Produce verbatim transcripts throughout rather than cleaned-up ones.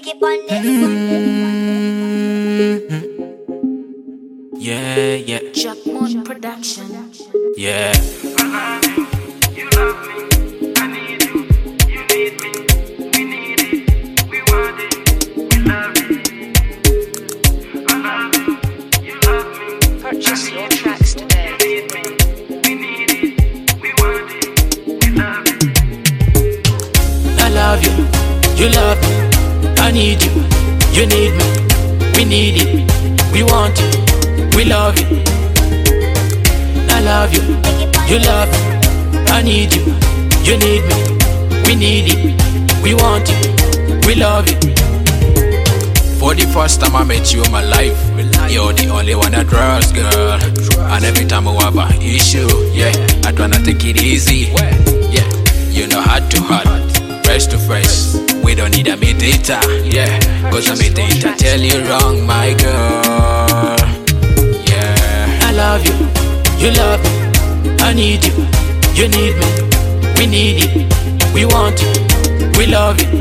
Mm-hmm. Yeah, yeah. Jackmon Production. Yeah. I love you, you love me. I need you, you need me. We need it, we want it, we love it. I love you, you love me. Purchase your tracks today. You need me, we need it, we want it, we love it. I love you, you love me. I need you, you need me. We need it, we want it, we love it. I love you, you love me. I need you, you need me. We need it, we want it, we love it. For the first time I met you in my life, you're the only one I trust, girl. And every time I have an issue, yeah, I try not to take it easy. Yeah, you know heart to heart, face to face. We don't need a mediator, yeah, cause a mediator tell you wrong, my girl. Yeah, I love you, you love me. I need you, you need me. We need it, we want it, we love it.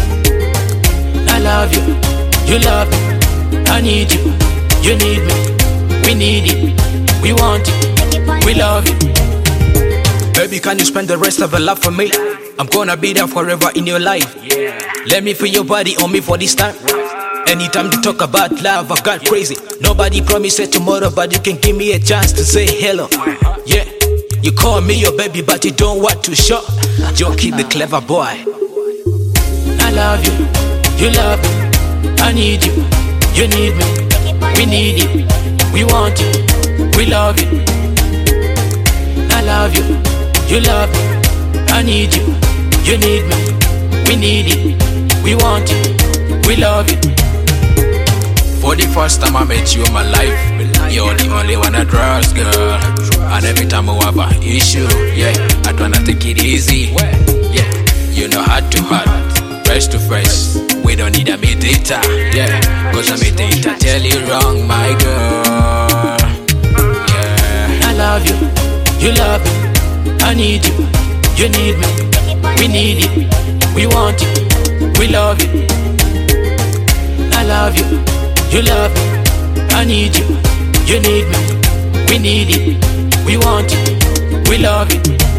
I love you, you love me. I need you, you need me. We need it, we want it, we love it. Baby, can you spend the rest of your life for me? I'm gonna be there forever in your life. Let me feel your body on me for this time. Anytime you talk about love, I've got crazy. Nobody promised tomorrow, but you can give me a chance to say hello. Yeah, you call me your baby, but you don't want to show. Jokey the clever boy. I love you, you love me. I need you, you need me. We need it, we want it, we love it. I love you, you love me. I need you, you need me. We need it, we want it, we love it. For the first time I met you in my life, you're the only one I trust, girl. And every time I have an issue, yeah, I try not to take it easy. Yeah, you know heart to heart, face to face. We don't need a mediator, yeah, cause a mediator tell you wrong, my girl. Yeah, I love you, you love me. I need you, you need me. We need it, we want it, we love it. I love you, you love me. I need you, you need me. We need it, we want it, we love it.